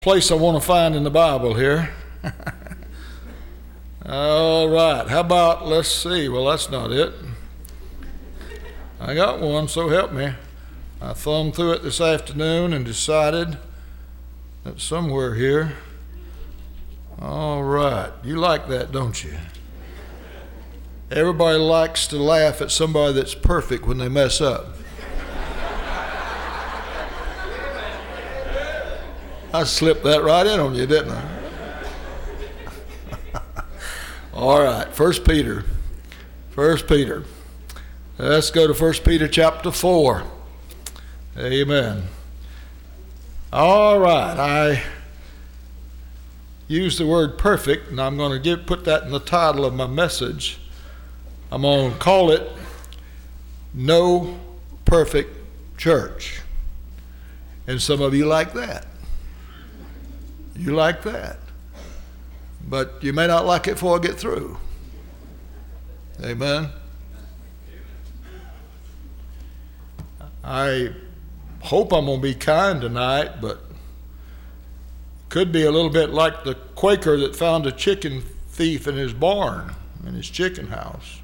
Place I want to find in the Bible here. All right, how about, let's see, well, that's not it. I got one, so help me. I thumbed through it this afternoon and decided that somewhere here. All right, you like that, don't you? Everybody likes to laugh at somebody that's perfect when they mess up. I slipped that right in on you, didn't I? All right, 1 Peter. Let's go to 1 Peter chapter 4. Amen. All right, I used the word perfect, and I'm going to put that in the title of my message. I'm going to call it No Perfect Church. And some of you like that. You like that. But you may not like it before I get through. Amen. I hope I'm going to be kind tonight, but could be a little bit like the Quaker that found a chicken thief in his barn, in his chicken house.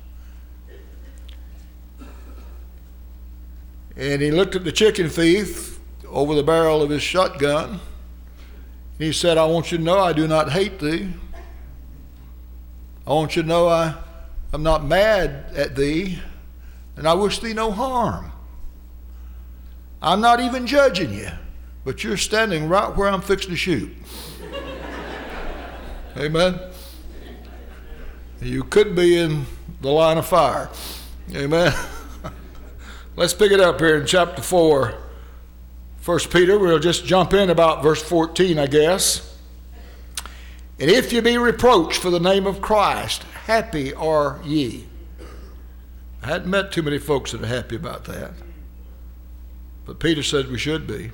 And he looked at the chicken thief over the barrel of his shotgun. He said, I want you to know I do not hate thee. I want you to know I'm not mad at thee, and I wish thee no harm. I'm not even judging you, but you're standing right where I'm fixing to shoot. Amen. You could be in the line of fire. Amen. Let's pick it up here in chapter 4. 1 Peter, we'll just jump in about verse 14, I guess. And if you be reproached for the name of Christ, happy are ye. I hadn't met too many folks that are happy about that. But Peter said we should be.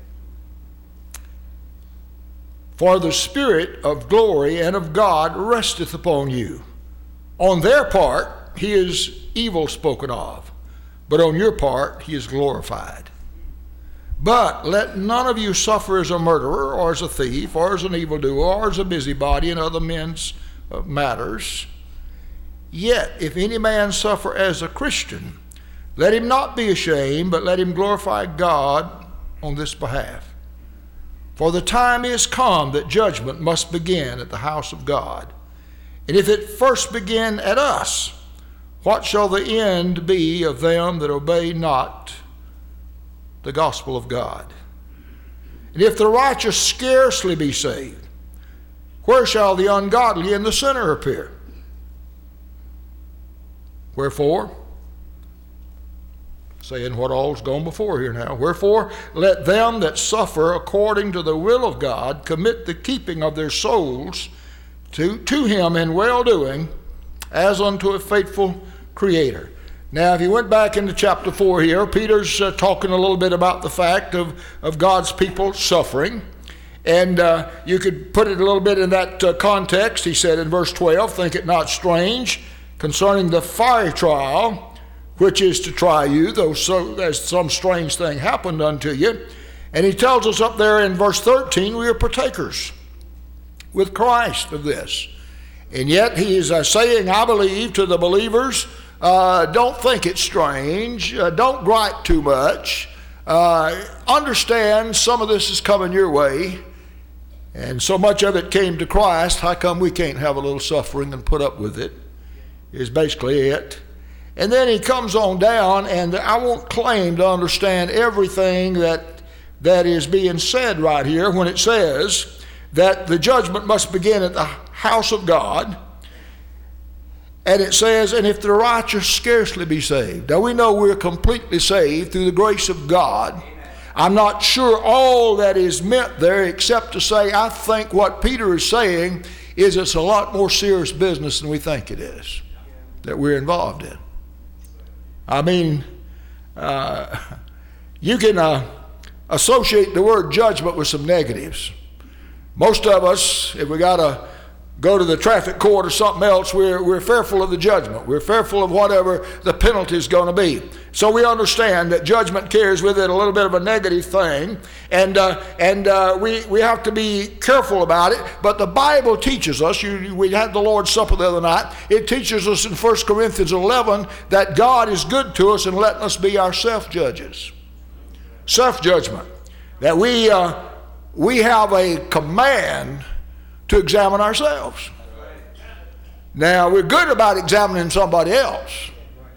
For the Spirit of glory and of God resteth upon you. On their part, he is evil spoken of, but on your part, he is glorified. But let none of you suffer as a murderer, or as a thief, or as an evildoer, or as a busybody in other men's matters. Yet, if any man suffer as a Christian, let him not be ashamed, but let him glorify God on this behalf. For the time is come that judgment must begin at the house of God. And if it first begin at us, what shall the end be of them that obey not the gospel of God? And if the righteous scarcely be saved, where shall the ungodly and the sinner appear? Wherefore, saying what all's gone before here now, wherefore let them that suffer according to the will of God commit the keeping of their souls to him in well-doing, as unto a faithful Creator. Now, if you went back into chapter 4 here, Peter's talking a little bit about the fact of God's people suffering. And you could put it a little bit in that context. He said in verse 12, think it not strange concerning the fiery trial, which is to try you, though there's some strange thing happened unto you. And he tells us up there in verse 13, we are partakers with Christ of this. And yet he is saying, I believe, to the believers, don't think it's strange. Don't gripe too much. Understand some of this is coming your way. And so much of it came to Christ. How come we can't have a little suffering and put up with it? Is basically it. And then he comes on down, and I won't claim to understand everything that is being said right here when it says that the judgment must begin at the house of God. And it says, and if the righteous scarcely be saved. Now we know we're completely saved through the grace of God. I'm not sure all that is meant there, except to say I think what Peter is saying is it's a lot more serious business than we think it is that we're involved in. I mean, you can associate the word judgment with some negatives. Most of us, if we got go to the traffic court or something else, we're fearful of the judgment. We're fearful of whatever the penalty is going to be. So we understand that judgment carries with it a little bit of a negative thing, and we have to be careful about it. But the Bible teaches us, we had the Lord's Supper the other night, it teaches us in 1 Corinthians 11 that God is good to us and letting us be our self-judges. Self-judgment. That we have a command to examine ourselves. Now, we're good about examining somebody else,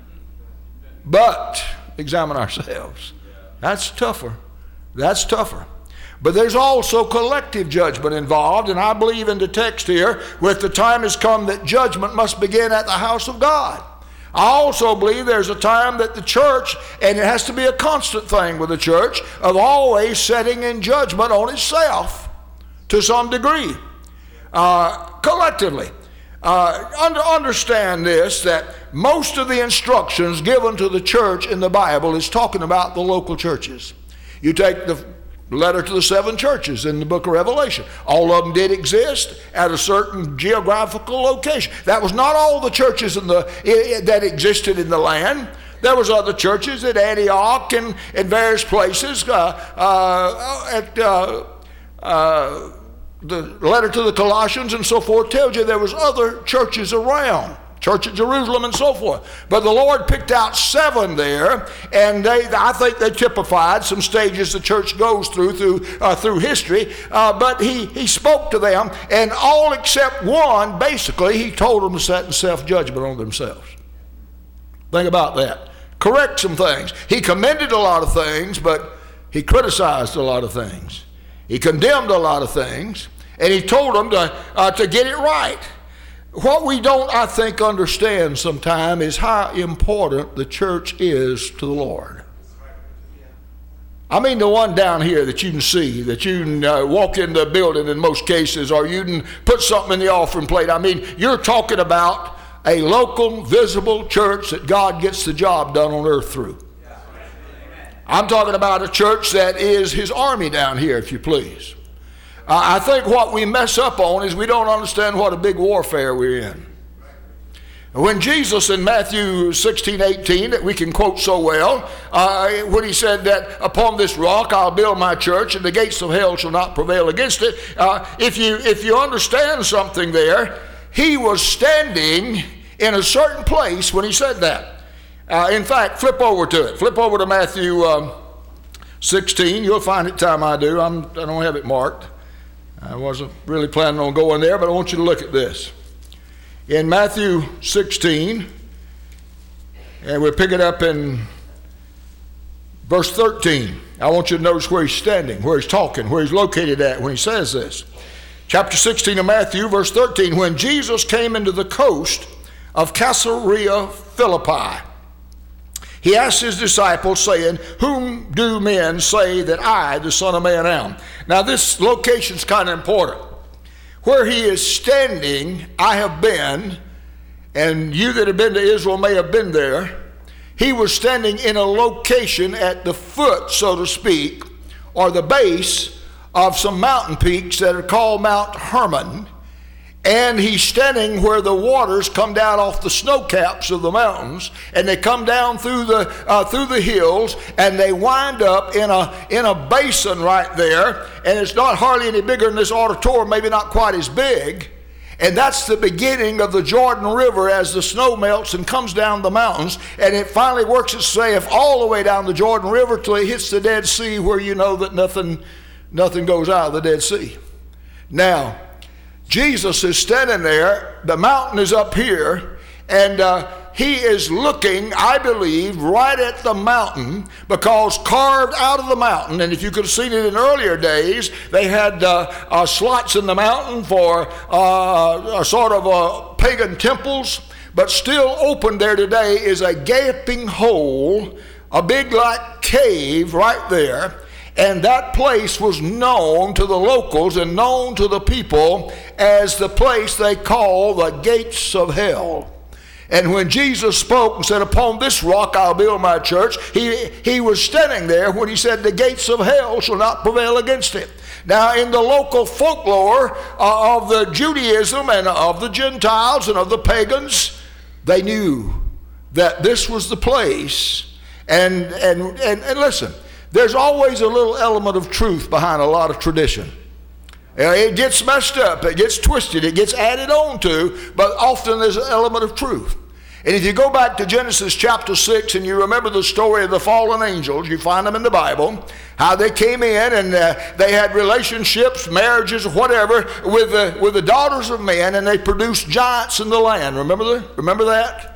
but examine ourselves. That's tougher. That's tougher. But there's also collective judgment involved, and I believe in the text here, with the time has come that judgment must begin at the house of God. I also believe there's a time that the church, and it has to be a constant thing with the church, of always setting in judgment on itself to some degree. Collectively. Understand this, that most of the instructions given to the church in the Bible is talking about the local churches. You take the letter to the 7 churches in the book of Revelation. All of them did exist at a certain geographical location. That was not all the churches that existed in the land. There was other churches at Antioch and in various places. The letter to the Colossians and so forth tells you there was other churches around, Church at Jerusalem and so forth. But the Lord picked out 7 there, and I think they typified some stages the church goes through history. But he spoke to them, and all except one, basically, he told them to set in self-judgment on themselves. Think about that. Correct some things. He commended a lot of things, but he criticized a lot of things. He condemned a lot of things, and he told them to get it right. What we don't, I think, understand sometimes is how important the church is to the Lord. I mean the one down here that you can see, that you can walk in the building in most cases, or you can put something in the offering plate. I mean, you're talking about a local, visible church that God gets the job done on earth through. I'm talking about a church that is his army down here, if you please. I think what we mess up on is we don't understand what a big warfare we're in. When Jesus in Matthew 16:18, that we can quote so well, when he said that upon this rock I'll build my church and the gates of hell shall not prevail against it. If you understand something there, he was standing in a certain place when he said that. In fact, flip over to it. Flip over to Matthew 16. You'll find it time I do. I don't have it marked. I wasn't really planning on going there, but I want you to look at this. In Matthew 16, and we'll pick it up in verse 13. I want you to notice where he's standing, where he's talking, where he's located at when he says this. Chapter 16 of Matthew, verse 13. When Jesus came into the coast of Caesarea Philippi, he asked his disciples, saying, whom do men say that I, the Son of Man, am? Now this location's kind of important. Where he is standing, I have been, and you that have been to Israel may have been there. He was standing in a location at the foot, so to speak, or the base of some mountain peaks that are called Mount Hermon. And he's standing where the waters come down off the snow caps of the mountains, and they come down through the hills, and they wind up in a basin right there, and it's not hardly any bigger than this auditorium, maybe not quite as big. And that's the beginning of the Jordan River as the snow melts and comes down the mountains, and it finally works itself all the way down the Jordan River till it hits the Dead Sea, where you know that nothing goes out of the Dead Sea. Now, Jesus is standing there, the mountain is up here, and he is looking, I believe, right at the mountain, because carved out of the mountain, and if you could have seen it in earlier days, they had slots in the mountain for sort of pagan temples, but still open there today is a gaping hole, a big like cave right there. And that place was known to the locals and known to the people as the place they call the gates of hell. And when Jesus spoke and said, upon this rock I'll build my church, he was standing there when he said the gates of hell shall not prevail against it. Now, in the local folklore of the Judaism and of the Gentiles and of the pagans, they knew that this was the place. And listen, there's always a little element of truth behind a lot of tradition. It gets messed up, it gets twisted, it gets added on to, but often there's an element of truth. And if you go back to Genesis chapter 6 and you remember the story of the fallen angels, you find them in the Bible, how they came in and they had relationships, marriages, whatever, with the daughters of men, and they produced giants in the land. Remember that?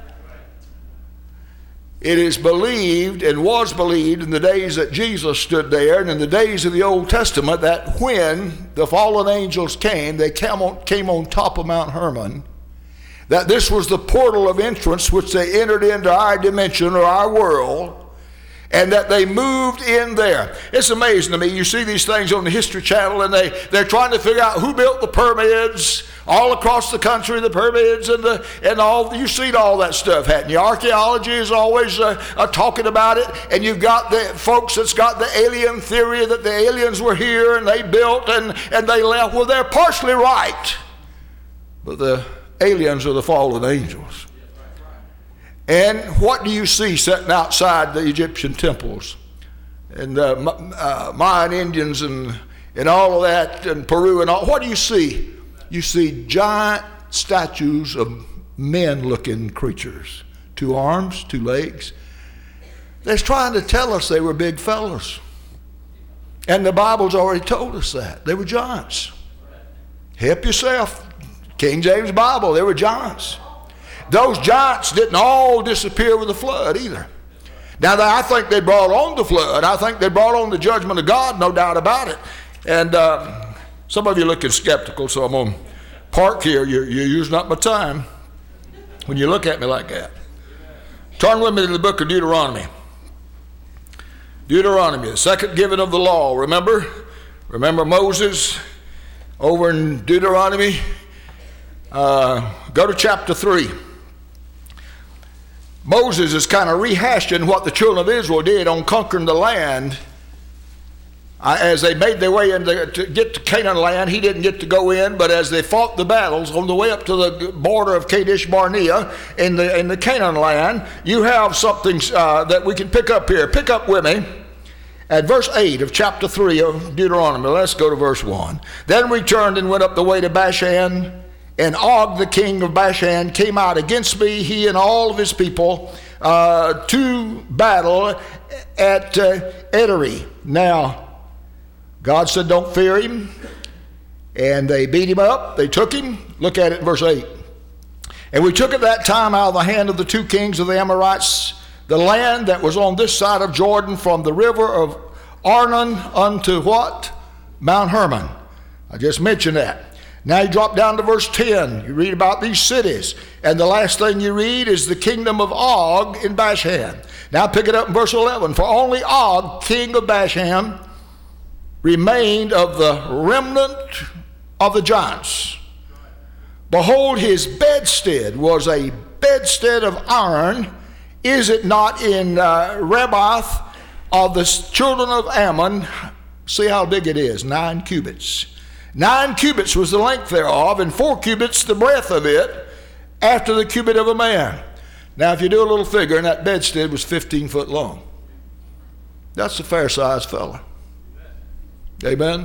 It is believed and was believed in the days that Jesus stood there and in the days of the Old Testament that when the fallen angels came, they came on top of Mount Hermon, that this was the portal of entrance which they entered into our dimension or our world, and that they moved in there. It's amazing to me. You see these things on the History Channel, and they're trying to figure out who built the pyramids all across the country, the pyramids and all. You've seen all that stuff, haven't you? Archaeology is always talking about it, and you've got the folks that's got the alien theory that the aliens were here and they built and they left. Well, they're partially right, but the aliens are the fallen angels. And what do you see sitting outside the Egyptian temples and Mayan Indians and all of that and Peru and all? What do you see? You see giant statues of men-looking creatures. 2 arms, 2 legs. They're trying to tell us they were big fellas. And the Bible's already told us that. They were giants. Help yourself. King James Bible, they were giants. Those giants didn't all disappear with the flood either. Now, I think they brought on the flood. I think they brought on the judgment of God, no doubt about it. And some of you are looking skeptical, so I'm going to park here. You're using up my time when you look at me like that. Turn with me to the book of Deuteronomy. Deuteronomy, the second giving of the law. Remember Moses over in Deuteronomy? Go to chapter 3. Moses is kind of rehashing what the children of Israel did on conquering the land. As they made their way to get to Canaan land, he didn't get to go in, but as they fought the battles on the way up to the border of Kadesh Barnea in the Canaan land, you have something that we can pick up here. Pick up with me at verse 8 of chapter 3 of Deuteronomy. Let's go to verse 1. Then we turned and went up the way to Bashan, and Og, the king of Bashan, came out against me, he and all of his people, to battle at Edrei. Now, God said, don't fear him. And they beat him up. They took him. Look at it in verse 8. And we took at that time out of the hand of the 2 kings of the Amorites the land that was on this side of Jordan from the river of Arnon unto what? Mount Hermon. I just mentioned that. Now you drop down to verse 10. You read about these cities. And the last thing you read is the kingdom of Og in Bashan. Now pick it up in verse 11. For only Og, king of Bashan, remained of the remnant of the giants. Behold, his bedstead was a bedstead of iron. Is it not in Rabbath of the children of Ammon? See how big it is, 9 cubits. 9 cubits was the length thereof, and 4 cubits the breadth of it, after the cubit of a man. Now, if you do a little figuring, that bedstead was 15 foot long. That's a fair-sized fella. Amen?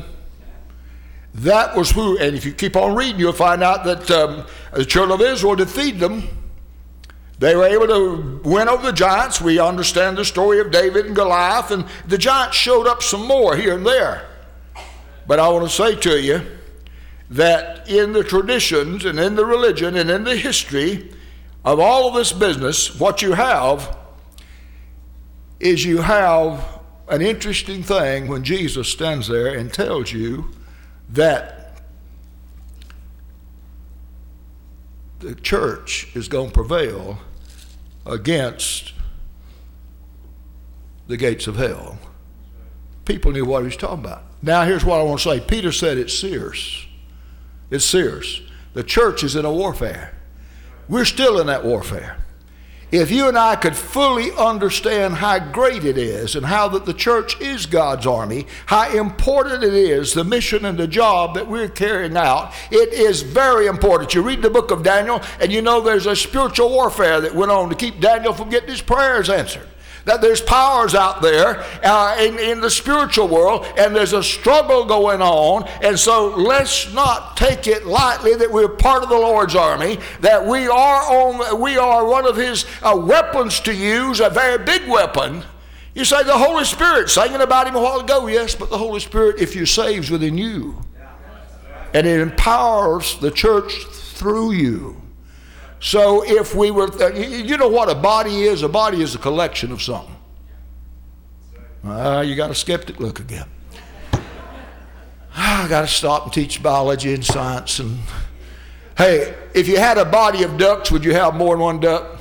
That was who, and if you keep on reading, you'll find out that the children of Israel defeated them. They were able to win over the giants. We understand the story of David and Goliath, and the giants showed up some more here and there. But I want to say to you that in the traditions and in the religion and in the history of all of this business, what you have is you have an interesting thing when Jesus stands there and tells you that the church is going to prevail against the gates of hell. People knew what he was talking about. Now here's what I want to say. Peter said it's serious. It's serious. The church is in a warfare. We're still in that warfare. If you and I could fully understand how great it is and how that the church is God's army, how important it is, the mission and the job that we're carrying out, it is very important. You read the book of Daniel and you know there's a spiritual warfare that went on to keep Daniel from getting his prayers answered. That there's powers out there in the spiritual world, and there's a struggle going on. And so let's not take it lightly that we're part of the Lord's army, that we are one of his weapons to use, a very big weapon. You say the Holy Spirit, singing about him a while ago, yes, but the Holy Spirit, if you're saved, is within you. And it empowers the church through you. So if we were, you know what a body is? A body is a collection of something. You got a skeptic look again. I got to stop and teach biology and science. And hey, if you had a body of ducks, would you have more than one duck?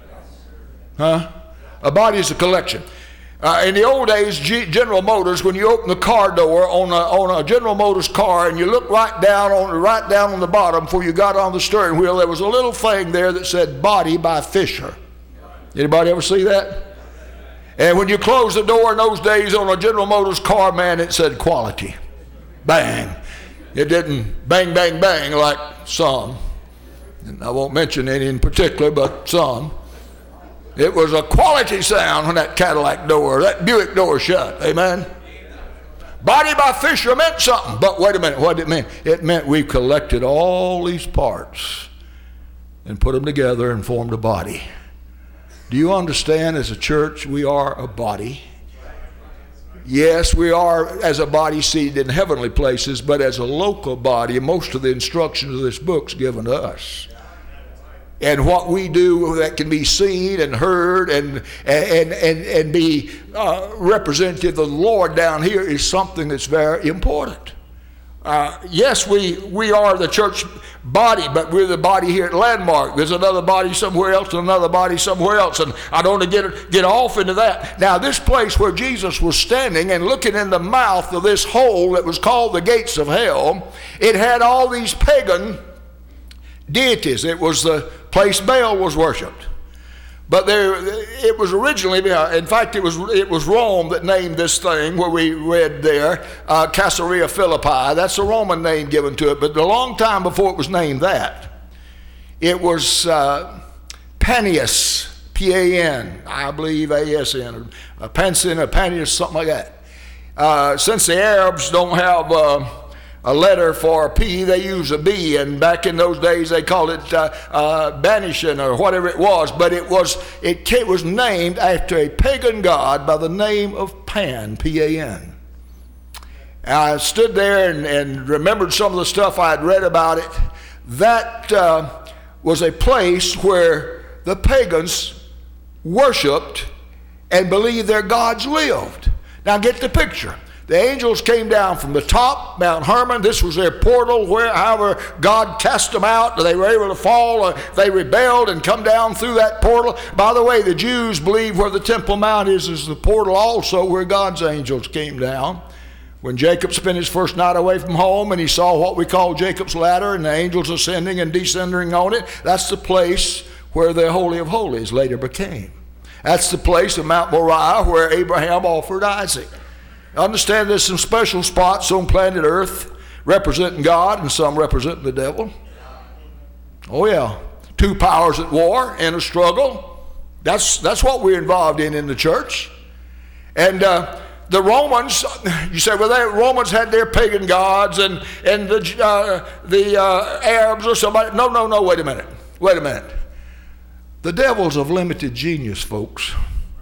Huh? A body is a collection. In the old days, General Motors, when you open the car door on a General Motors car and you look right down on the bottom before you got on the steering wheel, there was a little thing there that said "Body by Fisher." Anybody ever see that? And when you closed the door in those days on a General Motors car, man, it said "Quality." Bang. It didn't bang, bang, bang like some. And I won't mention any in particular, but some. It was a quality sound when that Cadillac door, that Buick door shut. Amen? Body by Fisher meant something. But wait a minute, what did it mean? It meant we collected all these parts and put them together and formed a body. Do you understand, as a church, we are a body? Yes, we are as a body seated in heavenly places, but as a local body, most of the instructions of this book's given to us. And what we do that can be seen and heard and be representative of the Lord down here is something that's very important. Yes, we are the church body, but we're the body here at Landmark. There's another body somewhere else and another body somewhere else, and I don't want to get off into that. Now, this place where Jesus was standing and looking in the mouth of this hole that was called the gates of hell, it had all these pagan deities. It was the place Baal was worshipped. But it was originally, in fact, it was Rome that named this thing where we read there, Caesarea Philippi. That's a Roman name given to it. But a long time before it was named that, it was Panias, P-A-N, I believe A-S-N, or Pansin or Panias, something like that. Since the Arabs don't have a letter for a P, they use a B, and back in those days they called it Banishan or whatever it was, but it was named after a pagan god by the name of Pan, P-A-N. I stood there and remembered some of the stuff I had read about it. That was a place where the pagans worshiped and believed their gods lived. Now get the picture. The angels came down from the top, Mount Hermon. This was their portal where, however, God cast them out. They were able to fall. They rebelled and come down through that portal. By the way, the Jews believe where the Temple Mount is the portal also where God's angels came down. When Jacob spent his first night away from home and he saw what we call Jacob's ladder and the angels ascending and descending on it, that's the place where the Holy of Holies later became. That's the place of Mount Moriah where Abraham offered Isaac. Understand there's some special spots on planet Earth representing God and some representing the devil. Oh yeah, two powers at war in a struggle. That's what we're involved in the church. And the Romans, you say, well, the Romans had their pagan gods and the Arabs or somebody. No, wait a minute. The devil's of limited genius, folks.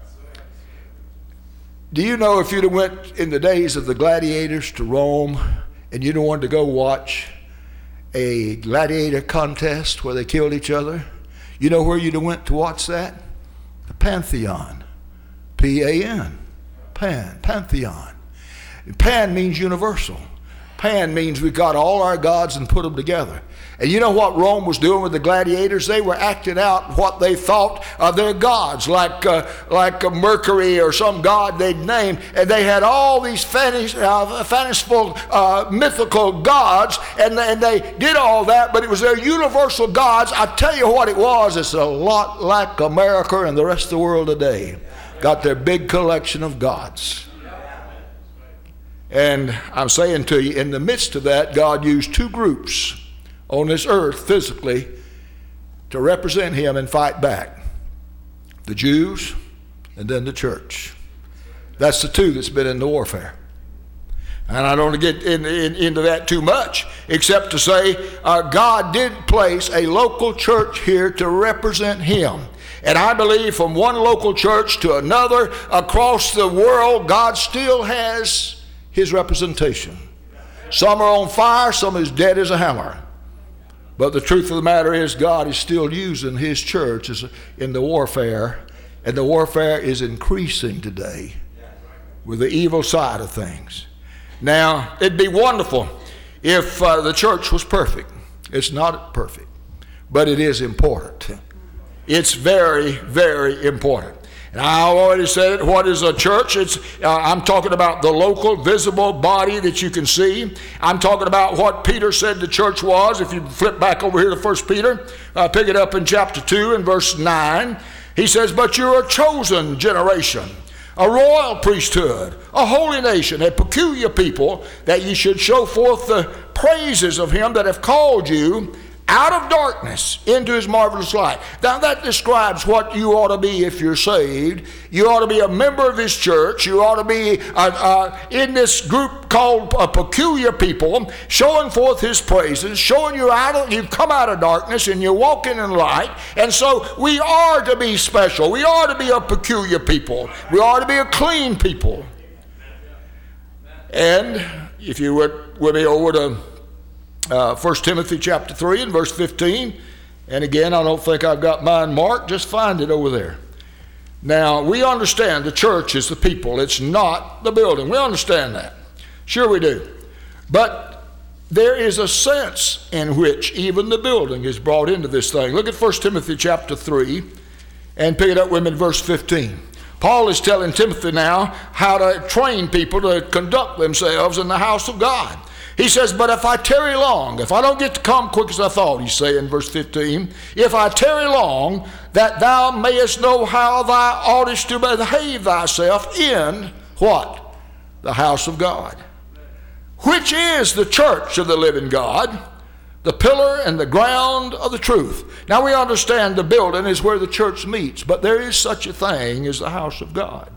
Do you know if you'd have went in the days of the gladiators to Rome and you'd have wanted to go watch a gladiator contest where they killed each other, you know where you'd have went to watch that? The Pantheon. P-A-N. Pantheon. Pan means universal. Pan means we got all our gods and put them together. And you know what Rome was doing with the gladiators? They were acting out what they thought of their gods, like Mercury or some god they'd named. And they had all these fanciful, mythical gods, and they did all that, but it was their universal gods. I tell you what it was. It's a lot like America and the rest of the world today. Got their big collection of gods. And I'm saying to you, in the midst of that, God used two groups on this earth physically to represent him and fight back. The Jews and then the church. That's the two that's been in the warfare. And I don't want to get into that too much, except to say God did place a local church here to represent him. And I believe from one local church to another across the world, God still has his representation. Some are on fire, some is dead as a hammer. But the truth of the matter is God is still using his church in the warfare, and the warfare is increasing today with the evil side of things. Now, it'd be wonderful if the church was perfect. It's not perfect, but it is important. It's very, very important. And I already said it. What is a church? I'm talking about the local, visible body that you can see. I'm talking about what Peter said the church was. If you flip back over here to 1 Peter, pick it up in chapter 2 and verse 9. He says, "But you're a chosen generation, a royal priesthood, a holy nation, a peculiar people, that you should show forth the praises of him that have called you out of darkness into his marvelous light." Now that describes what you ought to be if you're saved. You ought to be a member of his church. You ought to be in this group called a peculiar people, showing forth his praises, showing you've come out of darkness and you're walking in light. And so we are to be special. We are to be a peculiar people. We are to be a clean people. And if you would be over to 1 Timothy chapter 3 and verse 15. And again, I don't think I've got mine marked. Just find it over there. Now, we understand the church is the people. It's not the building. We understand that. Sure we do. But there is a sense in which even the building is brought into this thing. Look at 1 Timothy chapter 3 and pick it up with me in verse 15. Paul is telling Timothy now how to train people to conduct themselves in the house of God. He says, "But if I tarry long, if I don't get to come quick as I thought," he's saying in verse 15, "if I tarry long, that thou mayest know how thou oughtest to behave thyself in," what? "The house of God, which is the church of the living God, the pillar and the ground of the truth." Now we understand the building is where the church meets, but there is such a thing as the house of God.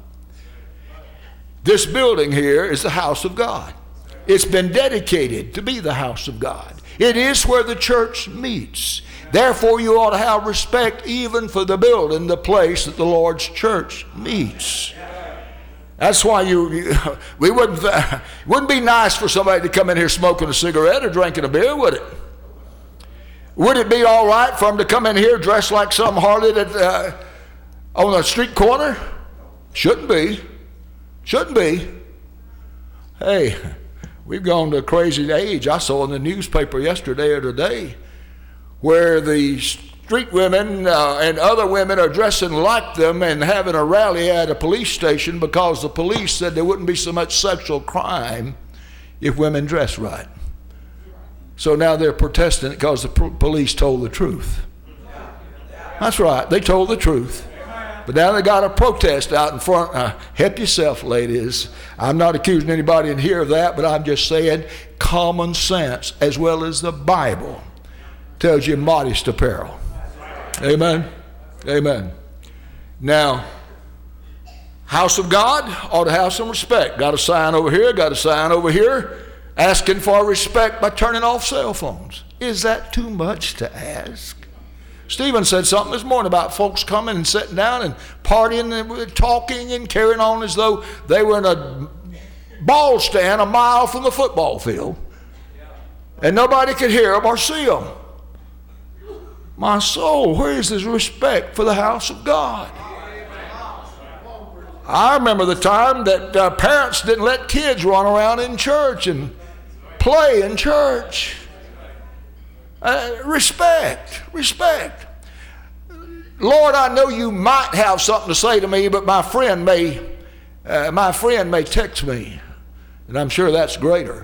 This building here is the house of God. It's been dedicated to be the house of God. It is where the church meets. Therefore, you ought to have respect even for the building, the place that the Lord's church meets. That's why we wouldn't be nice for somebody to come in here smoking a cigarette or drinking a beer, would it? Would it be all right for them to come in here dressed like some harlot on a street corner? Shouldn't be. Shouldn't be. Hey, we've gone to a crazy age. I saw in the newspaper yesterday or today where the street women and other women are dressing like them and having a rally at a police station because the police said there wouldn't be so much sexual crime if women dress right. So now they're protesting because the police told the truth. That's right, they told the truth. But now they got a protest out in front. Help yourself, ladies. I'm not accusing anybody in here of that, but I'm just saying common sense as well as the Bible tells you modest apparel. Amen? Amen. Now, house of God ought to have some respect. Got a sign over here, got a sign over here, asking for respect by turning off cell phones. Is that too much to ask? Stephen said something this morning about folks coming and sitting down and partying and talking and carrying on as though they were in a ball stand a mile from the football field. And nobody could hear them or see them. My soul, where is this respect for the house of God? I remember the time that parents didn't let kids run around in church and play in church. Respect. Lord, I know you might have something to say to me, but my friend may text me, and I'm sure that's greater.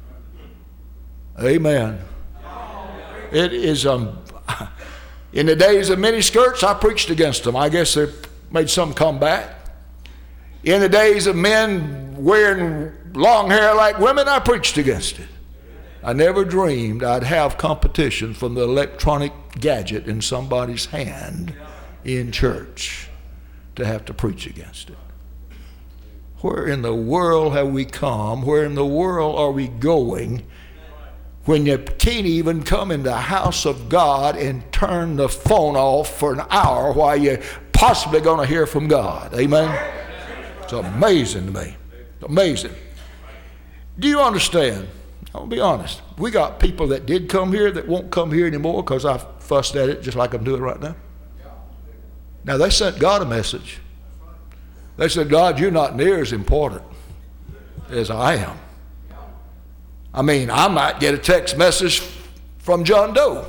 Amen. It is in the days of miniskirts, I preached against them. I guess they made some come back. In the days of men wearing long hair like women, I preached against it. I never dreamed I'd have competition from the electronic gadget in somebody's hand in church to have to preach against it. Where in the world have we come? Where in the world are we going when you can't even come in the house of God and turn the phone off for an hour while you're possibly going to hear from God? Amen? It's amazing to me. Amazing. Do you understand? I'll be honest. We got people that did come here that won't come here anymore because I fussed at it just like I'm doing right now. Now, they sent God a message. They said, God, you're not near as important as I am. I mean, I might get a text message from John Doe.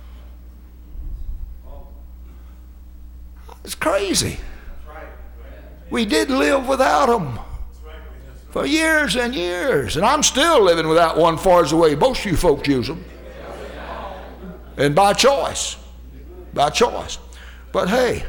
It's crazy. We did live without them for years and years. And I'm still living without one far as the way most of you folks use them. And by choice. By choice. But hey,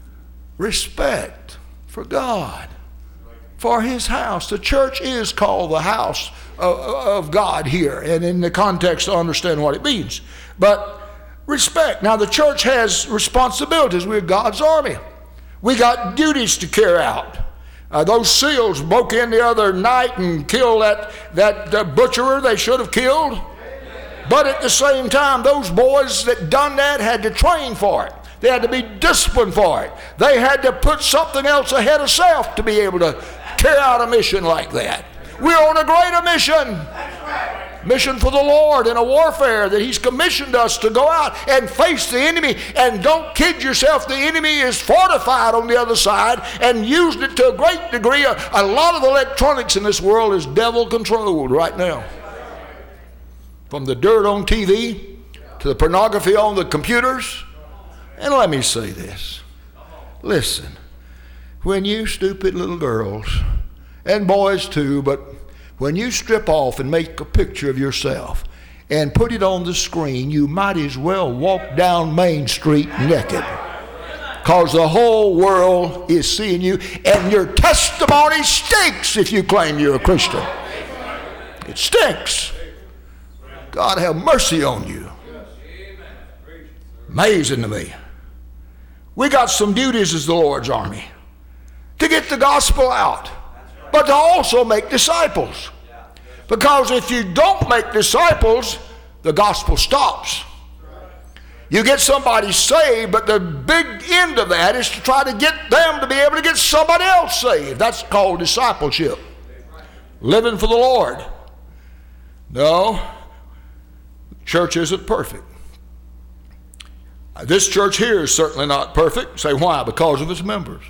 respect for God, for his house. The church is called the house of God here, and in the context to understand what it means. But respect. Now the church has responsibilities. We're God's army. We got duties to carry out. Those SEALs broke in the other night and killed that butcherer they should have killed. But at the same time, those boys that done that had to train for it. They had to be disciplined for it. They had to put something else ahead of self to be able to carry out a mission like that. We're on a greater mission. Mission for the Lord in a warfare that he's commissioned us to go out and face the enemy. And don't kid yourself, the enemy is fortified on the other side and used it to a great degree. A lot of the electronics in this world is devil controlled right now. From the dirt on TV to the pornography on the computers. And let me say this. Listen, when you stupid little girls, and boys too, but when you strip off and make a picture of yourself and put it on the screen, you might as well walk down Main Street naked. Because the whole world is seeing you, and your testimony stinks if you claim you're a Christian. It stinks. God have mercy on you. Amazing to me. We got some duties as the Lord's army to get the gospel out, but to also make disciples. Because if you don't make disciples, the gospel stops. You get somebody saved, but the big end of that is to try to get them to be able to get somebody else saved. That's called discipleship. Living for the Lord. No, church isn't perfect. This church here is certainly not perfect. Say why? Because of its members.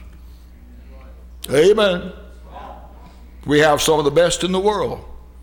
Amen. We have some of the best in the world.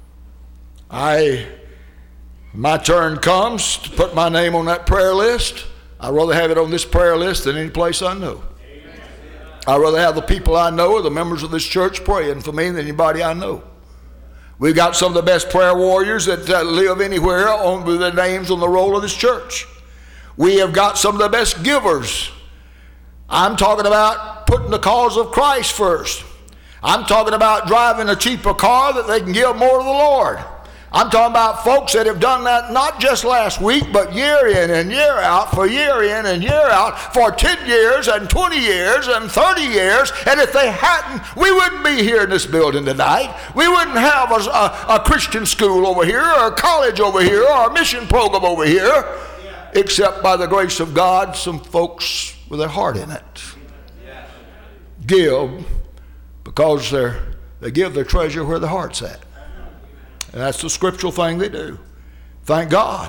My turn comes to put my name on that prayer list. I'd rather have it on this prayer list than any place I know. I'd rather have the people I know or the members of this church praying for me than anybody I know. We've got some of the best prayer warriors that live anywhere with their names on the roll of this church. We have got some of the best givers. I'm talking about putting the cause of Christ first. I'm talking about driving a cheaper car that they can give more to the Lord. I'm talking about folks that have done that not just last week, but year in and year out, for year in and year out, for 10 years and 20 years and 30 years. And if they hadn't, we wouldn't be here in this building tonight. We wouldn't have a Christian school over here, or a college over here, or a mission program over here. Except by the grace of God, some folks with their heart in it give because they give their treasure where their heart's at. And that's the scriptural thing they do. Thank God.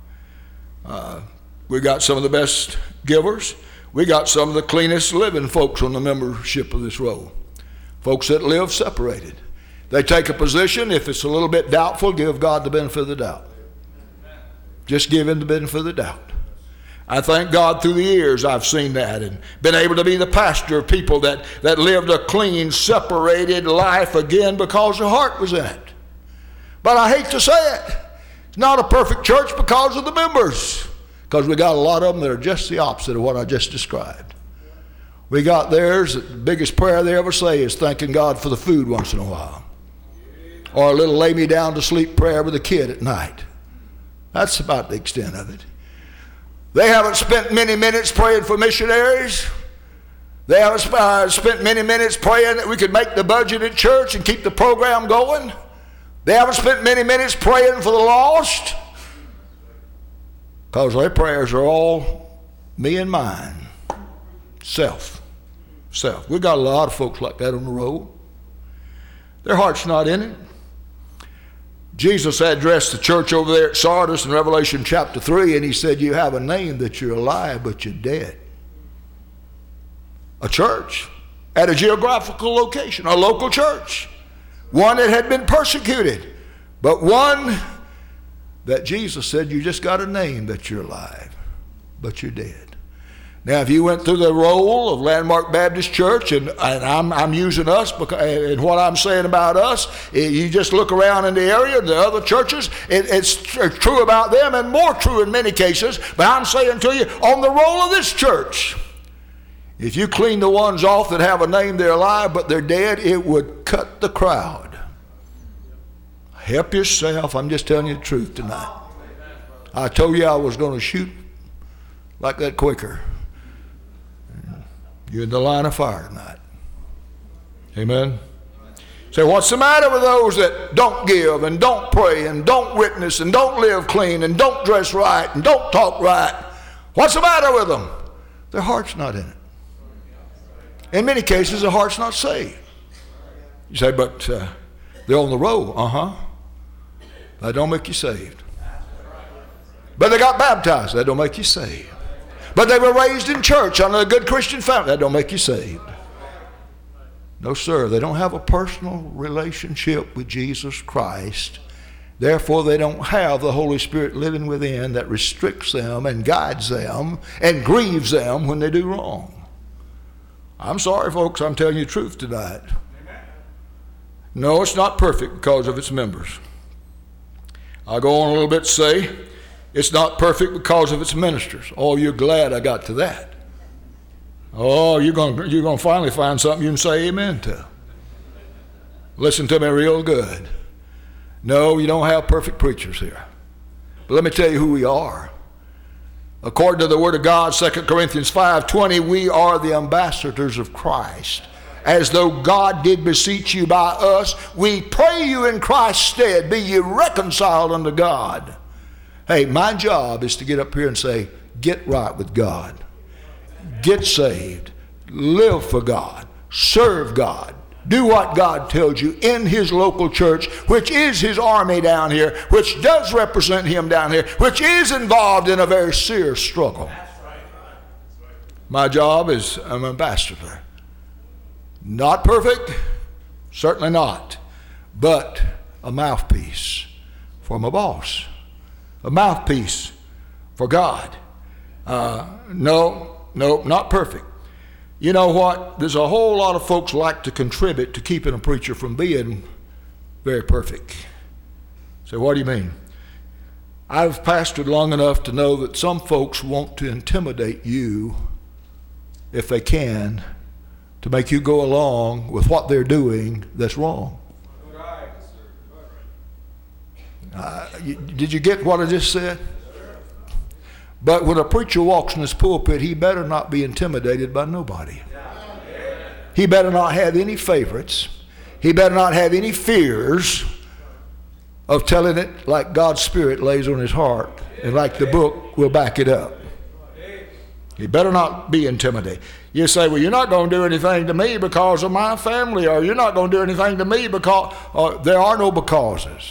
We got some of the best givers. We got some of the cleanest living folks on the membership of this row. Folks that live separated. They take a position. If it's a little bit doubtful, give God the benefit of the doubt. Just give him the benefit of the doubt. I thank God through the years I've seen that and been able to be the pastor of people that lived a clean, separated life again because the heart was in it. But I hate to say it. It's not a perfect church because of the members. Because we got a lot of them that are just the opposite of what I just described. We got theirs, the biggest prayer they ever say is thanking God for the food once in a while. Or a little lay me down to sleep prayer with a kid at night. That's about the extent of it. They haven't spent many minutes praying for missionaries. They haven't spent many minutes praying that we could make the budget at church and keep the program going. They haven't spent many minutes praying for the lost. Because their prayers are all me and mine. Self. We got a lot of folks like that on the road. Their heart's not in it. Jesus addressed the church over there at Sardis in Revelation chapter 3, and he said, you have a name that you're alive, but you're dead. A church at a geographical location, a local church. One that had been persecuted, but one that Jesus said, you just got a name that you're alive, but you're dead. Now, if you went through the roll of Landmark Baptist Church, and I'm using us, because, and what I'm saying about us, you just look around in the area, the other churches, it's true about them and more true in many cases, but I'm saying to you, on the roll of this church, if you clean the ones off that have a name they're alive but they're dead, it would cut the crowd. Help yourself. I'm just telling you the truth tonight. I told you I was going to shoot like that Quaker. You're in the line of fire tonight. Amen. Say, what's the matter with those that don't give and don't pray and don't witness and don't live clean and don't dress right and don't talk right? What's the matter with them? Their heart's not in it. In many cases, their heart's not saved. You say, but they're on the roll. That don't make you saved. But they got baptized. That don't make you saved. But they were raised in church under a good Christian family. That don't make you saved. No, sir. They don't have a personal relationship with Jesus Christ. Therefore, they don't have the Holy Spirit living within that restricts them and guides them and grieves them when they do wrong. I'm sorry, folks. I'm telling you the truth tonight. No, it's not perfect because of its members. I'll go on a little bit to say, it's not perfect because of its ministers. Oh, you're glad I got to that. Oh, you're going to finally find something you can say amen to. Listen to me real good. No, you don't have perfect preachers here. But let me tell you who we are. According to the Word of God, 2 Corinthians 5:20, we are the ambassadors of Christ. As though God did beseech you by us, we pray you in Christ's stead, be ye reconciled unto God. Hey, my job is to get up here and say, get right with God. Get saved. Live for God. Serve God. Do what God tells you in his local church, which is his army down here, which does represent him down here, which is involved in a very serious struggle. My job is I'm an ambassador. Not perfect, certainly not, but a mouthpiece for my boss. A mouthpiece for God. No, not perfect. You know what? There's a whole lot of folks like to contribute to keeping a preacher from being very perfect. So what do you mean? I've pastored long enough to know that some folks want to intimidate you, if they can, to make you go along with what they're doing that's wrong. Did you get what I just said? But when a preacher walks in this pulpit, he better not be intimidated by nobody. He better not have any favorites. He better not have any fears of telling it like God's Spirit lays on his heart and like the book will back it up. He better not be intimidated. You say, well, you're not going to do anything to me because of my family, or you're not going to do anything to me because there are no becauses.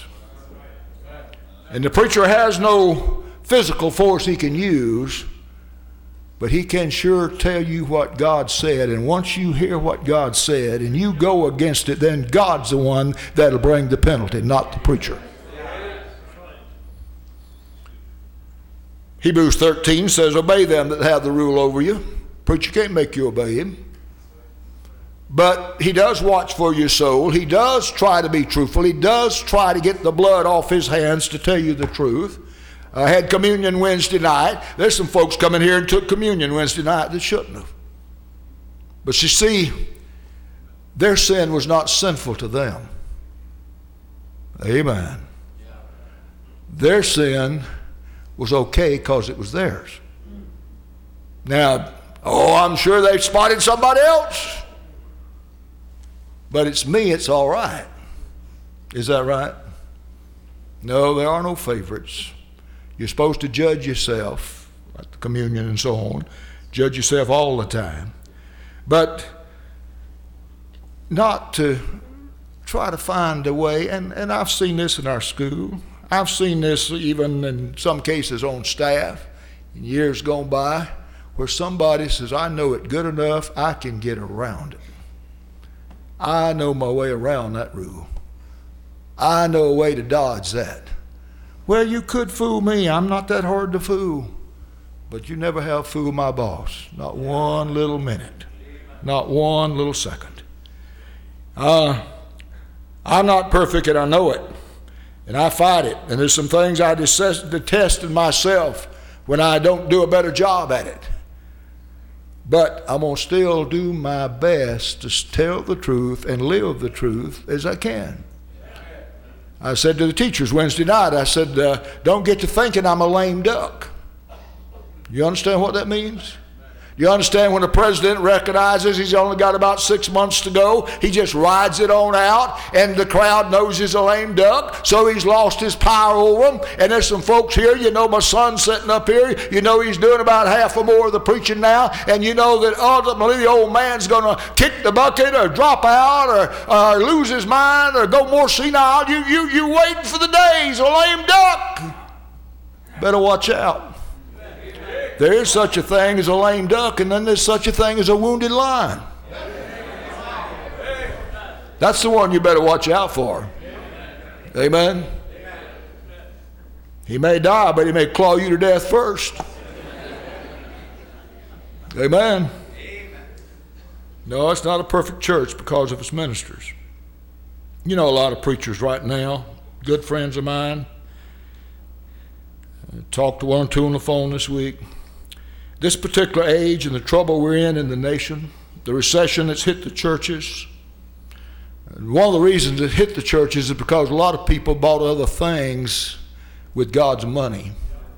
And the preacher has no physical force he can use But he can sure tell you what God said. And once you hear what God said and you go against it, then God's the one that'll bring the penalty, not the preacher. Hebrews 13 says, obey them that have the rule over you. Preacher can't make you obey him. But he does watch for your soul. He does try to be truthful. He does try to get the blood off his hands to tell you the truth. I had communion Wednesday night. There's some folks coming here and took communion Wednesday night that shouldn't have. But you see, their sin was not sinful to them. Amen. Their sin was okay because it was theirs. Now, I'm sure they spotted somebody else. But it's me, it's all right. Is that right? No, there are no favorites. You're supposed to judge yourself at the communion and so on. Judge yourself all the time. But not to try to find a way, and I've seen this in our school. I've seen this even in some cases on staff in years gone by, where somebody says, I know it good enough, I can get around it. I know my way around that rule. I know a way to dodge that. Well, you could fool me. I'm not that hard to fool. But you never have fooled my boss. Not one little minute. Not one little second. I'm not perfect, and I know it. And I fight it. And there's some things I detest in myself when I don't do a better job at it. But I'm going to still do my best to tell the truth and live the truth as I can. I said to the teachers Wednesday night, I said, don't get to thinking I'm a lame duck. You understand what that means? You understand when the president recognizes he's only got about 6 months to go, he just rides it on out, and the crowd knows he's a lame duck, so he's lost his power over them. And there's some folks here, you know, my son's sitting up here, you know he's doing about half or more of the preaching now, and you know that ultimately the old man's going to kick the bucket or drop out or lose his mind or go more senile. You waiting for the day he's a lame duck. Better watch out. There is such a thing as a lame duck, and then there's such a thing as a wounded lion. That's the one you better watch out for. Amen? He may die, but he may claw you to death first. Amen? No, it's not a perfect church because of its ministers. You know a lot of preachers right now, good friends of mine. I talked to one or two on the phone this week. This particular age and the trouble we're in the nation, the recession that's hit the churches, and one of the reasons it hit the churches is because a lot of people bought other things with God's money.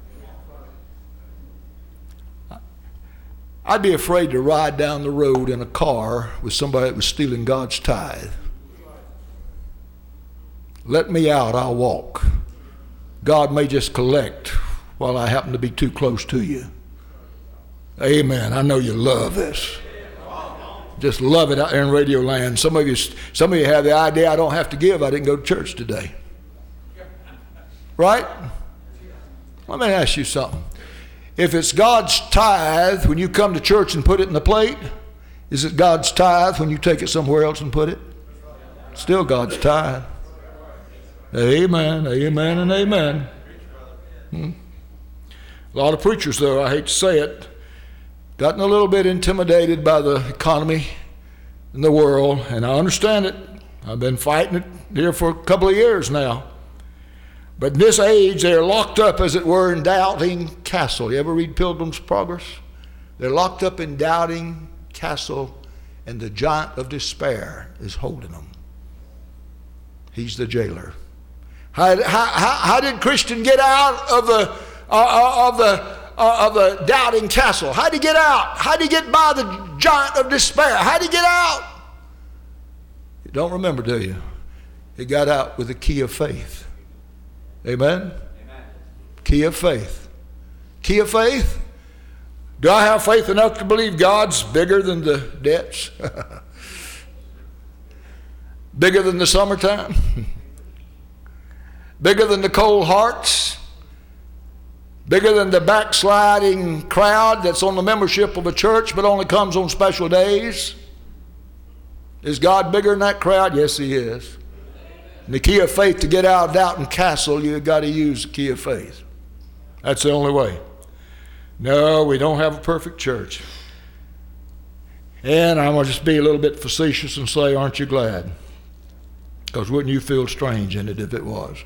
I'd be afraid to ride down the road in a car with somebody that was stealing God's tithe. Let me out, I'll walk. God may just collect while I happen to be too close to you. Amen. I know you love this. Just love it out there in Radio Land. Some of you have the idea I don't have to give. I didn't go to church today. Right? Let me ask you something. If it's God's tithe when you come to church and put it in the plate, is it God's tithe when you take it somewhere else and put it? Still God's tithe. Amen, amen, and amen. A lot of preachers, though, I hate to say it, gotten a little bit intimidated by the economy in the world, and I understand it. I've been fighting it here for a couple of years now. But in this age, they're locked up, as it were, in Doubting Castle. You ever read Pilgrim's Progress? They're locked up in Doubting Castle, and the giant of despair is holding them. He's the jailer. How did Christian get out of the Doubting Castle? How did he get out? How did he get by the giant of despair? How did he get out? You don't remember, do you? He got out with the key of faith. Amen? Amen. Key of faith. Key of faith? Do I have faith enough to believe God's bigger than the debts? Bigger than the summertime? Bigger than the cold hearts? Bigger than the backsliding crowd that's on the membership of a church but only comes on special days? Is God bigger than that crowd? Yes, He is. And the key of faith, to get out of Doubting Castle, you've got to use the key of faith. That's the only way. No, we don't have a perfect church. And I'm going to just be a little bit facetious and say, aren't you glad? Because wouldn't you feel strange in it if it was?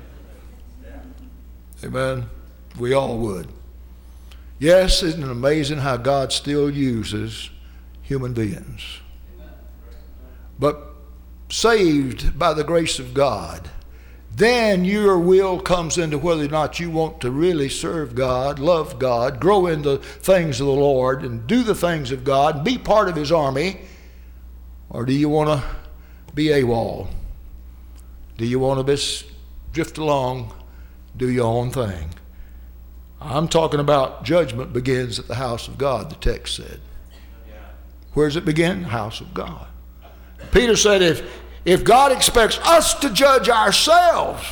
Amen. We all would. Yes, isn't it amazing how God still uses human beings? But saved by the grace of God, then your will comes into whether or not you want to really serve God, love God, grow in the things of the Lord, and do the things of God, and be part of His army, or do you want to be AWOL? Do you want to just drift along, do your own thing? I'm talking about judgment begins at the house of God, the text said. Where does it begin? House of God. Peter said if God expects us to judge ourselves,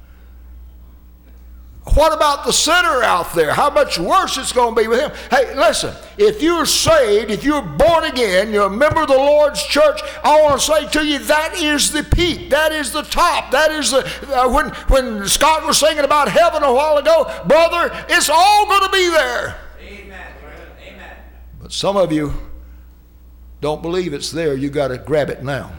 what about the sinner out there? How much worse it's going to be with him? Hey, listen, if you're saved, if you're born again, you're a member of the Lord's church, I want to say to you, that is the peak. That is the top. That is the, when Scott was singing about heaven a while ago, brother, it's all going to be there. Amen. Amen. But some of you don't believe it's there. You got to grab it now.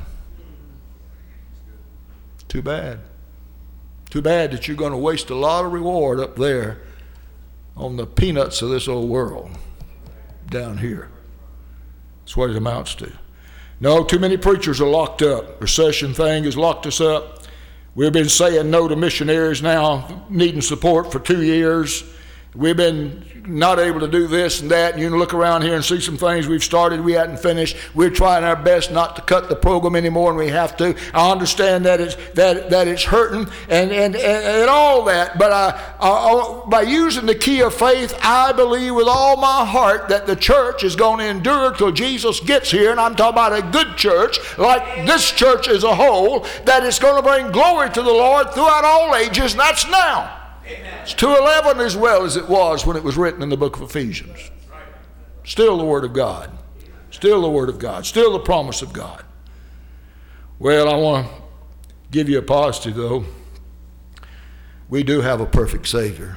Too bad. Too bad that you're going to waste a lot of reward up there on the peanuts of this old world down here. That's what it amounts to. No, too many preachers are locked up. Recession thing has locked us up. We've been saying no to missionaries now, needing support for 2 years. We've been not able to do this and that. And you can look around here and see some things we've started we hadn't finished. We're trying our best not to cut the program anymore, and we have to. I understand that it's hurting and all that. But by using the key of faith, I believe with all my heart that the church is going to endure till Jesus gets here. And I'm talking about a good church, like this church as a whole, that it's going to bring glory to the Lord throughout all ages, and that's now. It's 2:11 as well as it was when it was written in the book of Ephesians. Still the Word of God. Still the Word of God. Still the promise of God. Well, I want to give you a positive, though. We do have a perfect Savior.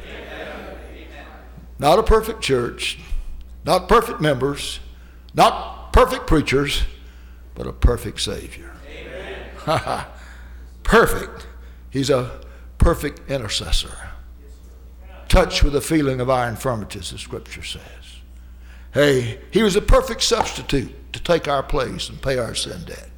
Not a perfect church, not perfect members, not perfect preachers, but a perfect Savior. Perfect. He's a perfect intercessor, touched with the feeling of our infirmities, the Scripture says. Hey, He was a perfect substitute to take our place and pay our sin debt.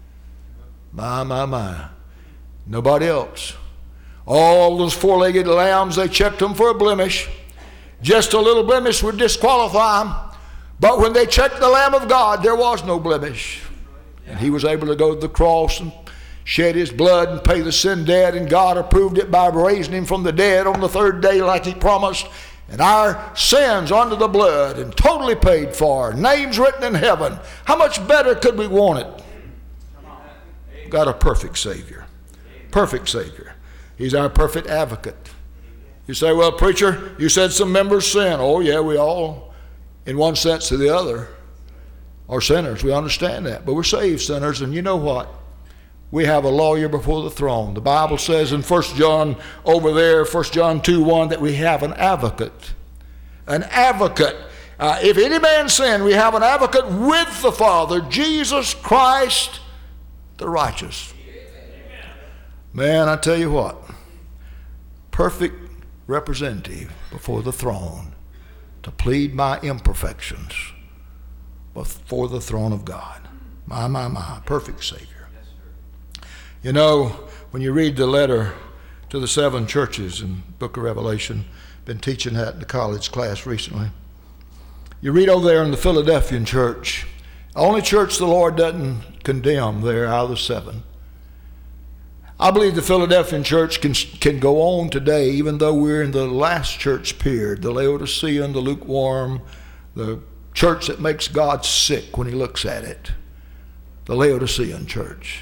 My. Nobody else. All those four-legged lambs, they checked them for a blemish. Just a little blemish would disqualify them. But when they checked the Lamb of God, there was no blemish. And He was able to go to the cross and shed His blood and pay the sin debt, and God approved it by raising Him from the dead on the third day like He promised. And our sins under the blood and totally paid for, names written in heaven. How much better could we want it? Got a perfect Savior. Perfect Savior. He's our perfect advocate. You say, well, preacher, you said some members sin. Oh, yeah, we all, in one sense or the other, are sinners. We understand that. But we're saved sinners, and you know what? We have a lawyer before the throne. The Bible says in 1 John over there, 1 John 2:1, that we have an advocate. An advocate. If any man sin, we have an advocate with the Father, Jesus Christ the righteous. Man, I tell you what, perfect representative before the throne to plead my imperfections before the throne of God. My, perfect Savior. You know, when you read the letter to the 7 churches in the book of Revelation, been teaching that in the college class recently. You read over there in the Philadelphian church, the only church the Lord doesn't condemn there out of the 7. I believe the Philadelphian church can go on today, even though we're in the last church period, the Laodicean, the lukewarm, the church that makes God sick when He looks at it, the Laodicean church.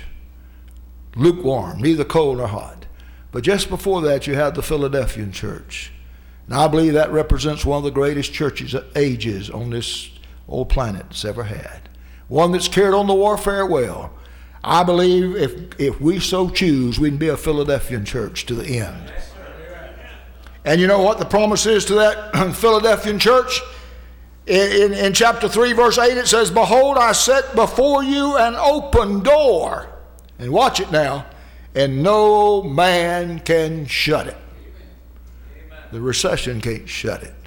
Lukewarm, neither cold nor hot. But just before that, you had the Philadelphian church. And I believe that represents one of the greatest churches ages on this old planet that's ever had. One that's carried on the warfare well. I believe if we so choose, we can be a Philadelphian church to the end. And you know what the promise is to that Philadelphian church? In chapter 3, verse 8, it says, "Behold, I set before you an open door." And watch it now. "And no man can shut it." The recession can't shut it.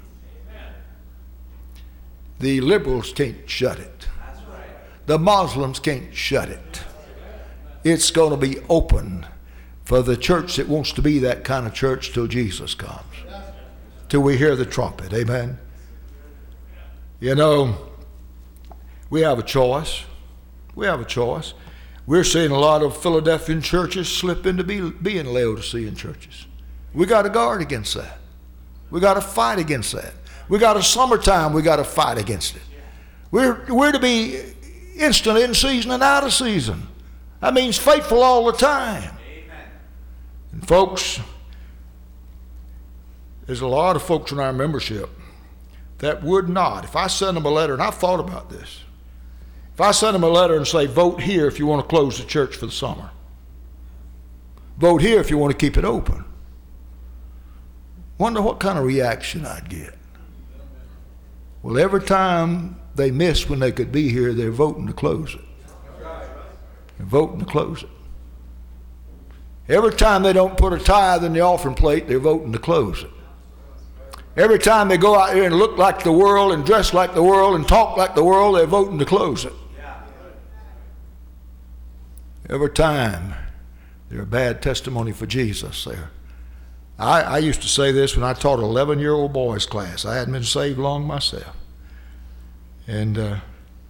The liberals can't shut it. The Muslims can't shut it. It's going to be open for the church that wants to be that kind of church till Jesus comes, till we hear the trumpet. Amen. You know, we have a choice. We have a choice. We're seeing a lot of Philadelphian churches slip into being Laodicean churches. We got to guard against that. We got to fight against that. We got a summertime, we got to fight against it. We're to be instant in season and out of season. That means faithful all the time. And folks, there's a lot of folks in our membership that would not, if I send them a letter, and I've thought about this, if I send them a letter and say, vote here if you want to close the church for the summer, vote here if you want to keep it open, wonder what kind of reaction I'd get. Well, every time they miss when they could be here, they're voting to close it. They're voting to close it. Every time they don't put a tithe in the offering plate, they're voting to close it. Every time they go out there and look like the world and dress like the world and talk like the world, they're voting to close it. Every time they're a bad testimony for Jesus there. I used to say this when I taught an 11-year-old boys class. I hadn't been saved long myself. And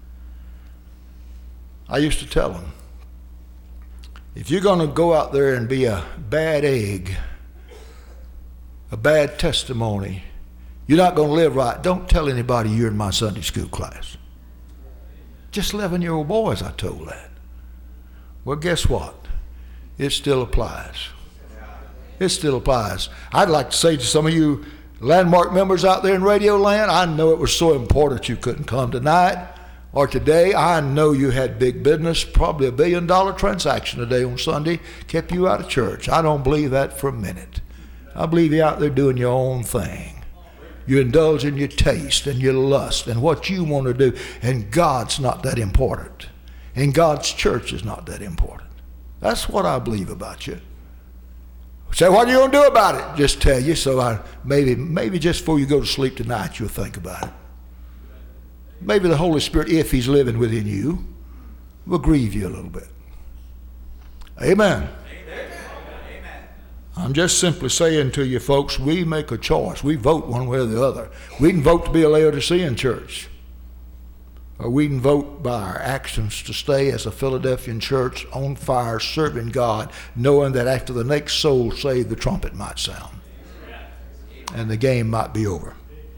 I used to tell them, if you're going to go out there and be a bad egg, a bad testimony, you're not going to live right, don't tell anybody you're in my Sunday school class. Just 11-year-old boys, I told that. Well, guess what? It still applies. It still applies. I'd like to say to some of you Landmark members out there in Radio Land, I know it was so important you couldn't come tonight or today. I know you had big business, probably $1 billion transaction today on Sunday, kept you out of church. I don't believe that for a minute. I believe you're out there doing your own thing. You indulge in your taste and your lust and what you want to do, and God's not that important. And God's church is not that important. That's what I believe about you. Say, what are you going to do about it? Just tell you, so maybe just before you go to sleep tonight, you'll think about it. Maybe the Holy Spirit, if He's living within you, will grieve you a little bit. Amen. Amen. I'm just simply saying to you folks, we make a choice. We vote one way or the other. We can vote to be a Laodicean church, or we can vote by our actions to stay as a Philadelphian church on fire, serving God, knowing that after the next soul saved, the trumpet might sound and the game might be over.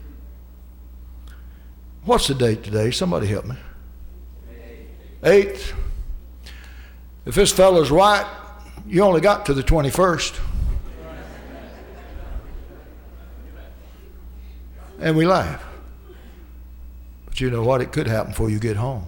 What's the date today? Somebody help me. 8th. If this fellow's right, you only got to the 21st. And we laugh. But you know what? It could happen before you get home.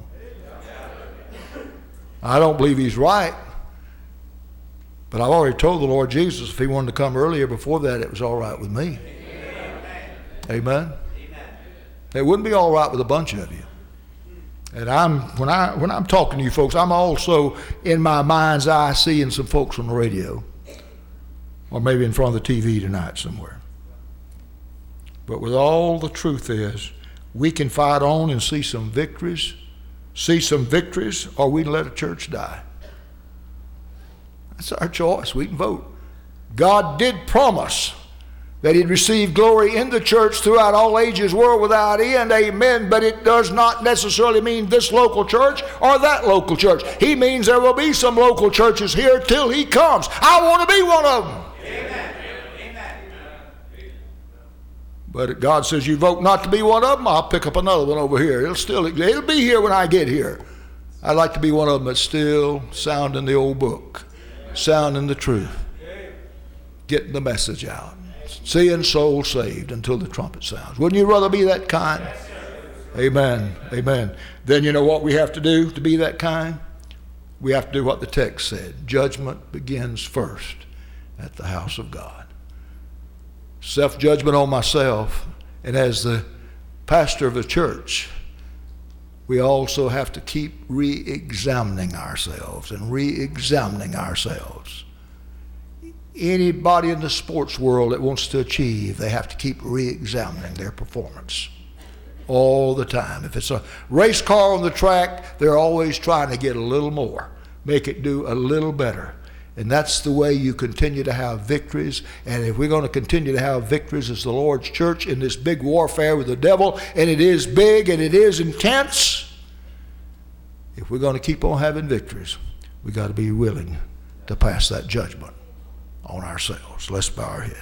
I don't believe he's right. But I've already told the Lord Jesus if he wanted to come earlier before that, it was all right with me. Amen. It wouldn't be all right with a bunch of you. And when I'm talking to you folks, I'm also in my mind's eye seeing some folks on the radio, or maybe in front of the TV tonight somewhere. But with all the truth is, we can fight on and see some victories, or we can let a church die. That's our choice. We can vote. God did promise that he'd receive glory in the church throughout all ages, world without end, amen, but it does not necessarily mean this local church or that local church. He means there will be some local churches here till he comes. I want to be one of them. Amen. But God says, you vote not to be one of them, I'll pick up another one over here. It'll be here when I get here. I'd like to be one of them that's still sounding the old book, sounding the truth, getting the message out. seeing souls saved until the trumpet sounds. Wouldn't you rather be that kind? Amen. Amen. Then you know what we have to do to be that kind? We have to do what the text said. Judgment begins first at the house of God. Self-judgment on myself, and as the pastor of a church, we also have to keep re-examining ourselves and re-examining ourselves. Anybody in the sports world that wants to achieve, they have to keep re-examining their performance all the time. If it's a race car on the track, they're always trying to get a little more, make it do a little better. And that's the way you continue to have victories. And if we're going to continue to have victories as the Lord's church in this big warfare with the devil, and it is big and it is intense, if we're going to keep on having victories, we got to be willing to pass that judgment on ourselves. Let's bow our head.